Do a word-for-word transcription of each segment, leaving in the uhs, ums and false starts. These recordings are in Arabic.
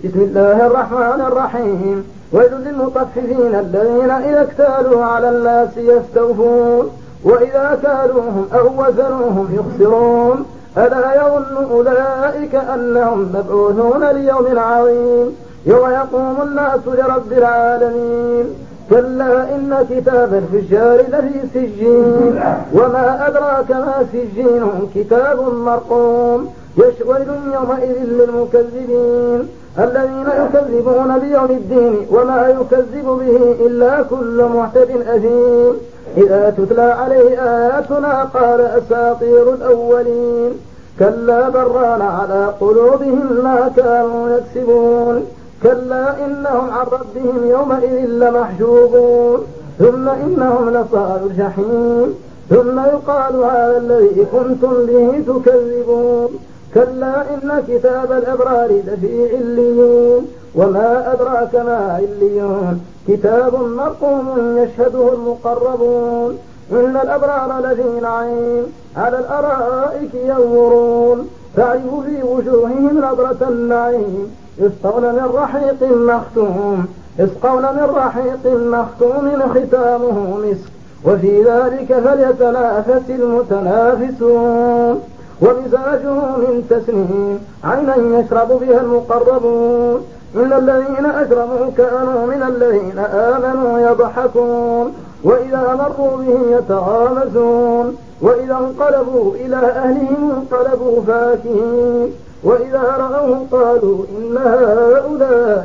بسم الله الرحمن الرحيم. ويل للمطففين الذين إذا اكتالوا على الناس يستوفون وإذا كالوهم أو وزنوهم يخسرون ألا يظن أولئك أنهم مبعوثون ليوم عظيم يوم يقوم الناس لرب العالمين. كلا إن كتاب الفجار لفي سجين وما أدراك ما سجين كتاب مرقوم يشويل يومئذ للمكذبين الذين يكذبون بيوم الدين وما يكذب به إلا كل معتد أثيم إذا تتلى عليه آياتنا قال أساطير الأولين كلا بران على قلوبهم ما كانوا يكسبون كلا إنهم عن ربهم يومئذ لمحجوبون ثم إنهم لصالوا الجحيم ثم يقال هذا الذي كنتم به تكذبون كلا إن كتاب الأبرار لفي عليين وما أدراك ما عليون كتاب مرقوم يشهده المقربون إن الأبرار لفي نعيم على الأرائك ينظرون تعرف في وجوههم نظرة النعيم يسقون من رحيق مختوم يسقون من رحيق مختوم ختامه مسك وفي ذلك فليتنافس المتنافسون ومزاجه من تسنيم عينا يشرب بها المقربون إن الذين أجرموا كانوا من الذين آمنوا يضحكون وإذا مروا بهم يتغامزون وإذا انقلبوا إلى أهلهم انقلبوا فاكهين وإذا رأوه قالوا إن هؤلاء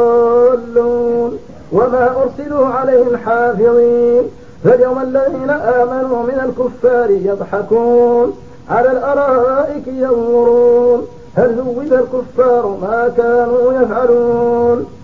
لضالون وما أرسلوا عليهم حافظين فاليوم الذين آمنوا من الكفار يضحكون على الأرائك ينظرون هل ذوب الكفار ما كانوا يفعلون.